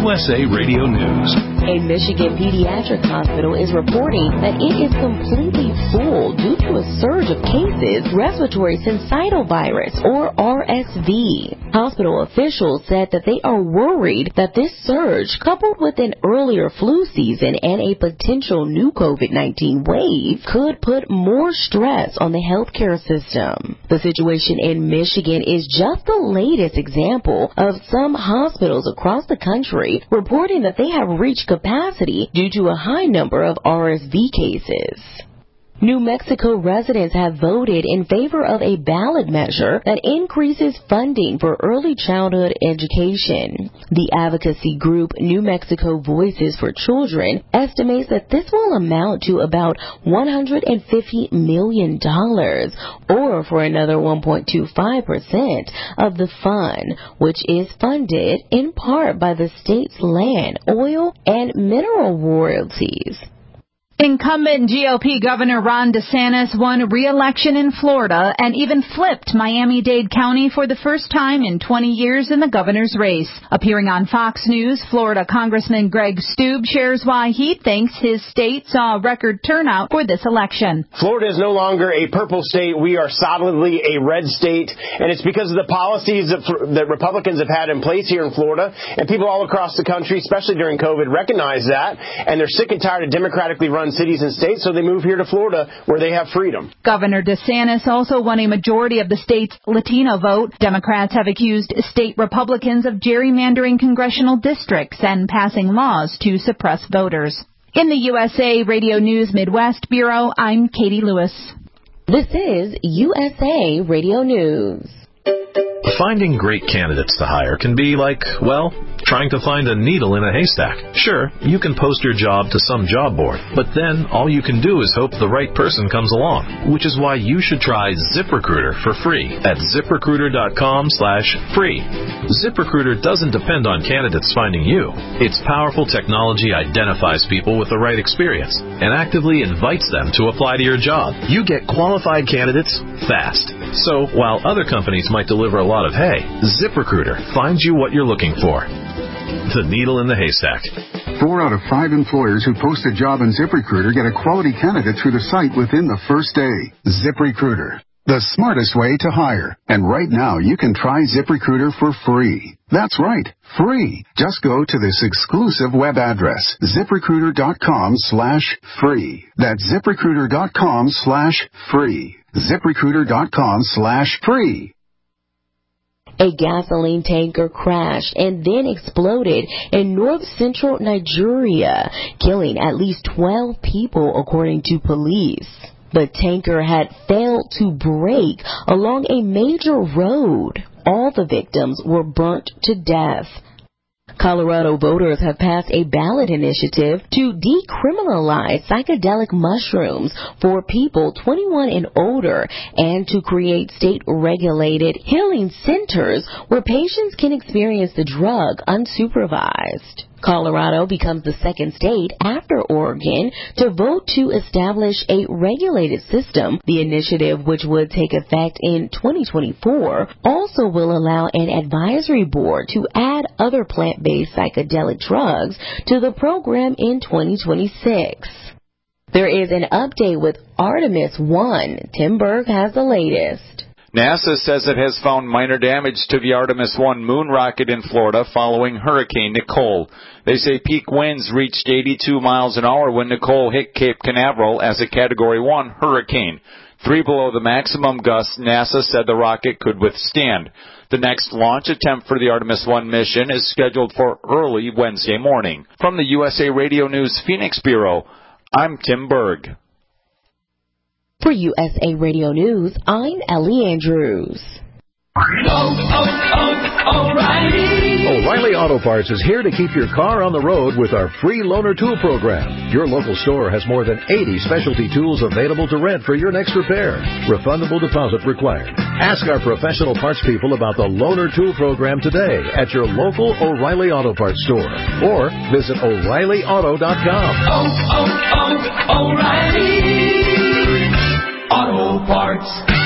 USA Radio News. A Michigan pediatric hospital is reporting that it is completely full due to a surge of cases respiratory syncytial virus, or RSV. Hospital officials said that they are worried that this surge, coupled with an earlier flu season and a potential new COVID-19 wave, could put more stress on the healthcare system. The situation in Michigan is just the latest example of some hospitals across the country reporting that they have reached capacity due to a high number of RSV cases. New Mexico residents have voted in favor of a ballot measure that increases funding for early childhood education. The advocacy group New Mexico Voices for Children estimates that this will amount to about $150 million, or for another 1.25% of the fund, which is funded in part by the state's land, oil, and mineral royalties. Incumbent GOP Governor Ron DeSantis won re-election in Florida and even flipped Miami-Dade County for the first time in 20 years in the governor's race. Appearing on Fox News, Florida Congressman Greg Steube shares why he thinks his state saw a record turnout for this election. Florida is no longer a purple state. We are solidly a red state, and it's because of the policies that Republicans have had in place here in Florida, and people all across the country, especially during COVID, recognize that, and they're sick and tired of democratically run cities and states, so they move here to Florida where they have freedom. Governor DeSantis also won a majority of the state's Latino vote. Democrats have accused state Republicans of gerrymandering congressional districts and passing laws to suppress voters. In the USA Radio News Midwest Bureau, I'm Katie Lewis. This is USA Radio News. Finding great candidates to hire can be like, well, trying to find a needle in a haystack. Sure, you can post your job to some job board, but then all you can do is hope the right person comes along, which is why you should try ZipRecruiter for free at ZipRecruiter.com/free. ZipRecruiter doesn't depend on candidates finding you. Its powerful technology identifies people with the right experience and actively invites them to apply to your job. You get qualified candidates fast. So while other companies might deliver a lot of hay, ZipRecruiter finds you what you're looking for. The needle in the haystack. 4 out of 5 employers who post a job in ZipRecruiter get a quality candidate through the site within the first day. ZipRecruiter, the smartest way to hire. And right now, you can try ZipRecruiter for free. That's right, free. Just go to this exclusive web address, ZipRecruiter.com/free. That's ZipRecruiter.com/free. ZipRecruiter.com/free. A gasoline tanker crashed and then exploded in north-central Nigeria, killing at least 12 people, according to police. The tanker had failed to brake along a major road. All the victims were burnt to death. Colorado voters have passed a ballot initiative to decriminalize psychedelic mushrooms for people 21 and older and to create state-regulated healing centers where patients can experience the drug unsupervised. Colorado becomes the second state after Oregon to vote to establish a regulated system. The initiative, which would take effect in 2024, also will allow an advisory board to add other plant-based psychedelic drugs to the program in 2026. There is an update with Artemis 1. Tim Berg has the latest. NASA says it has found minor damage to the Artemis 1 moon rocket in Florida following Hurricane Nicole. They say peak winds reached 82 miles an hour when Nicole hit Cape Canaveral as a Category 1 hurricane, 3 below the maximum gusts NASA said the rocket could withstand. The next launch attempt for the Artemis 1 mission is scheduled for early Wednesday morning. From the USA Radio News Phoenix Bureau, I'm Tim Berg. For USA Radio News, I'm Ellie Andrews. O'Reilly Auto Parts is here to keep your car on the road with our free loaner tool program. Your local store has more than 80 specialty tools available to rent for your next repair. Refundable deposit required. Ask our professional parts people about the loaner tool program today at your local O'Reilly Auto Parts store or visit O'ReillyAuto.com. O'Reilly Auto Parts.